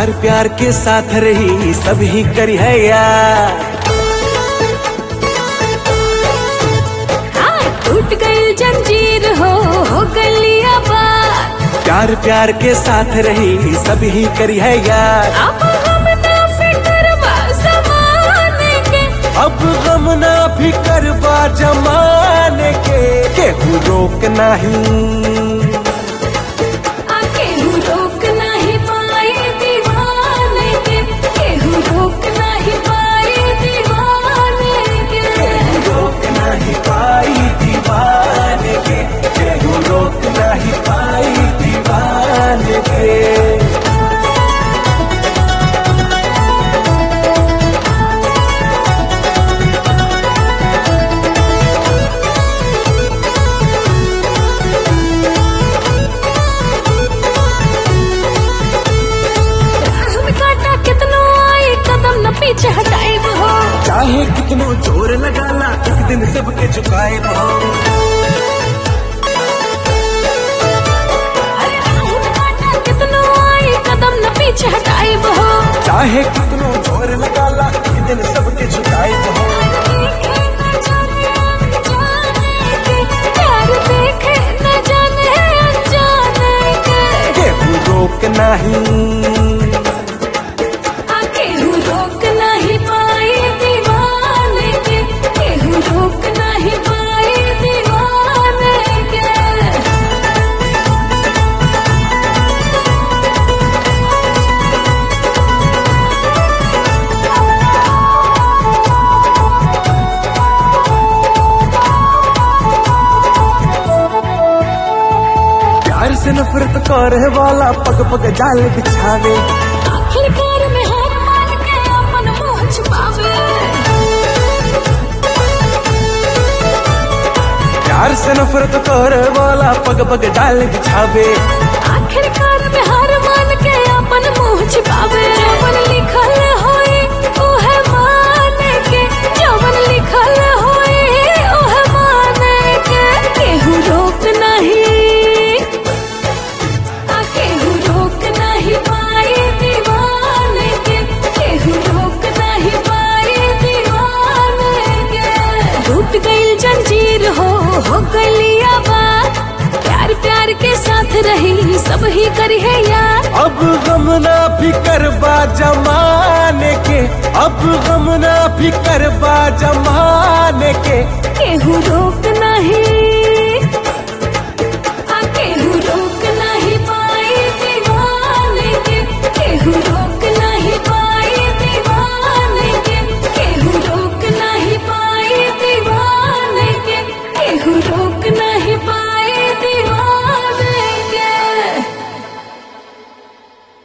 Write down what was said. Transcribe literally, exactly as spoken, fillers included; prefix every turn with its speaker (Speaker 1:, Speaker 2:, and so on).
Speaker 1: प्यार प्यार के साथ रही सब ही करी है यार।
Speaker 2: हाँ, टूट गई जंजीर हो हो गई बात।
Speaker 1: प्यार प्यार के साथ रही सब ही करी है यार।
Speaker 2: अब हम ना फिक्र बा ज़माने के,
Speaker 1: अब गम ना फिकर बा जमाने के, केहू रोक नहीं
Speaker 2: केहू रोक नहीं पाए दीवाने के, केहू रोक नहीं पाए दीवाने के,
Speaker 1: केहू रोक नहीं पाई दीवाने के, केहू रोक नहीं पाई दीवाने के।
Speaker 2: पीछे हटाए हो
Speaker 1: चाहे कितनो जोर लगाना एक दिन सबके झुकाए हो।
Speaker 2: अरे कितनो आए कदम न पीछे हटाए हो
Speaker 1: चाहे कितनो जोर लगाना एक दिन सबके झुकाए हो।
Speaker 2: देखे न जाने अनजाने के,
Speaker 1: केहू रोक नहीं
Speaker 2: रोक नहीं पाए दीवाने के, केहू रोक नहीं पाए दीवाने के।
Speaker 1: प्यार से नफरत करे वाला पग पग जाल बिछावे।
Speaker 2: आखिरकार में हार मान के अपन मुंह छुपावे।
Speaker 1: प्यार से नफरत करे वाला पग पग जाल बिछावे।
Speaker 2: आखिरकार में हार मान के अपन मुंह छिपावे। जवन लिखल होए ओहे माने के, जवन लिखल होए ओहे माने के, केहू रोक नहीं आ केहू रोक नहीं पाए दीवाने के, केहू रोक नहीं पाए दीवाने के। टूट गई जंजीर हो हो गई बात। प्यार प्यार के साथ रही सब ही करी है यार।
Speaker 1: अब गम ना फिकर बा जमाने के, अब गम ना फिकर बा जमाने के,
Speaker 2: केहू रोक